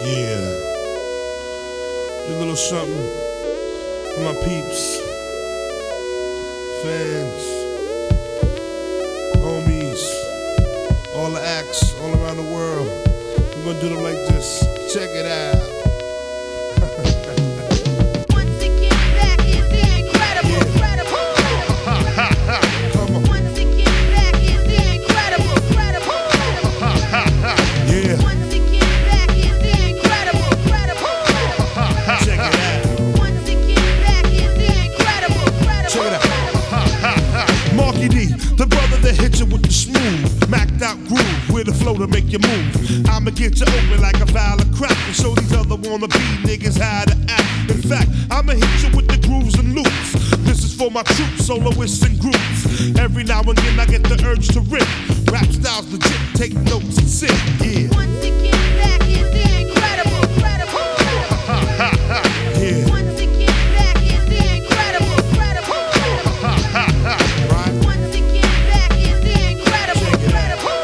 Yeah. A little something for my peeps, fans, homies, all the acts all around the world. We're gonna do them like this. Check it out. Once again, back is the incredible, incredible. Come on. Once again, back is the incredible, incredible. Yeah. Once again, back is the incredible, incredible. Check it out. Once again, back is the incredible, incredible. Check it out. Marky D, the brother that hits you with the smooth, macked out groove with a flow to make you move. I'ma get you open like a vial of crack and show these other wannabe niggas how to act. In fact, I'ma hit you with the grooves and loops. This is for my troops, soloists and groups. Every now and then I get the urge to rip. Rap styles legit, take notes and sit. Yeah. Once again, back is the incredible, incredible. Yeah. Once again, back is the incredible, incredible. Right. Once again, back is the incredible, incredible.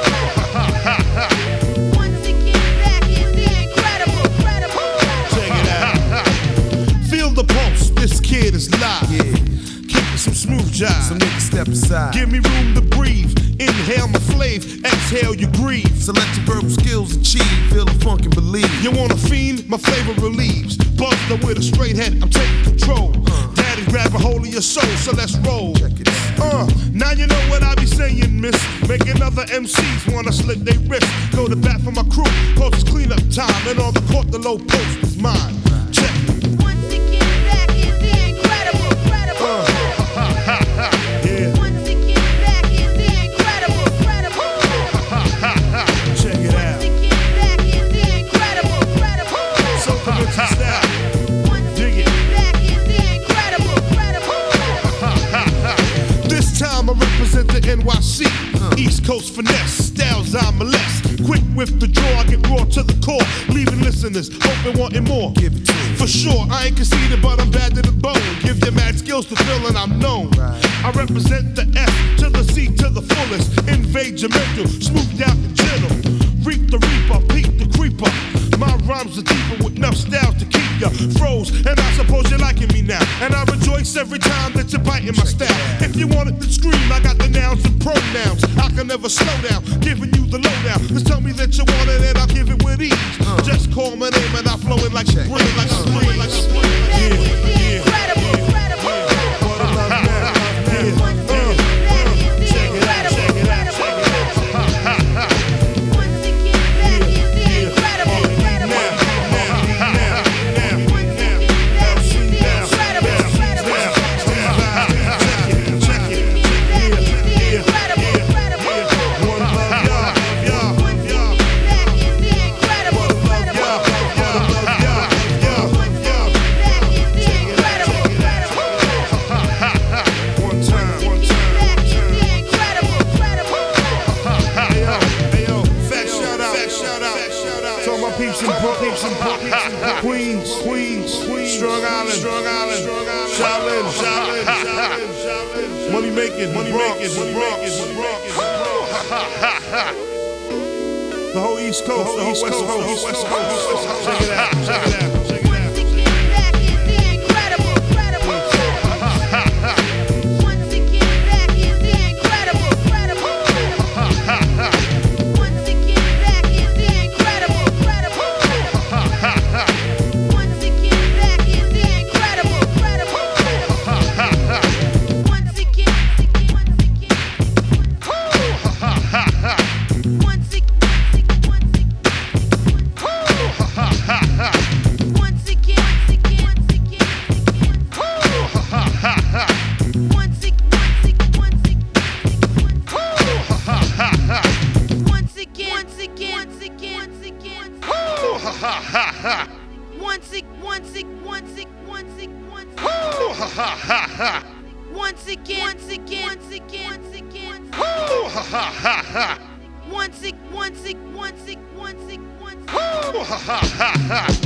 Once again, back is the incredible, incredible. Check it out. Feel the pulse, this kid is live. Yeah, Kicking some smooth jive. some niggas step aside. Give me room to breathe. Inhale my flave, exhale you grieve. So let your verbal skills achieve. Feel the funk and believe. You want a fiend? My flavor relieves. Buster with a straight head, I'm taking control. Daddy grab a hold of your soul, so let's roll. Check it out. Now you know what I be saying, miss. Making other MCs wanna slit their wrist. Go to bat for my crew, cause it's cleanup time. And on the court, the low post is mine. Check it. Once again, back is the incredible, incredible. Yeah, Once again, back is the incredible, incredible. check it out. Once again, back is the incredible, incredible. So convincing style. Once Dig it. again, back is the incredible, incredible. This time I represent the NYC. East Coast finesse, styles I molest. Quick with the draw, I get raw to the core. Leaving listeners open, wanting more. Give it to me. For sure, I ain't conceited, but I'm bad to the bone. Give you mad skills to fill, and I'm known. Right. I represent the S to the C to the fullest. Invade your mental, smoothed out and gentle. Reap the reaper, peep the creeper. My rhymes are deeper with enough style to keep ya froze. And I suppose you're liking me now. And I rejoice every time that you're biting my style. If you want it to scream, I got the nouns and pronouns. I can never slow down, giving you the lowdown. Just tell me that you want it and I'll give it with ease. Just call my name and I flow it like a spring, like a spring, like a spring. Yeah, yeah. Incredible, incredible. What a love now. Yeah, Once again, back is the incredible, incredible. Once again, back is the incredible, incredible. Once again, back is the incredible, incredible. Incredible, incredible. Once again, back is the incredible, incredible. Once again, back is the incredible, incredible. One time. Back is the incredible, incredible. Fat shout out. To all my peeps in Brooklyn, Queens, Strong Island, Shaolin, money making, the whole East Coast, the whole West Coast. Check it out. Once again, back is the incredible, incredible. Once again, back is the incredible, incredible. Once again, back is the incredible, incredible. Once again, back is the incredible, incredible. Once again, Ha ha ha!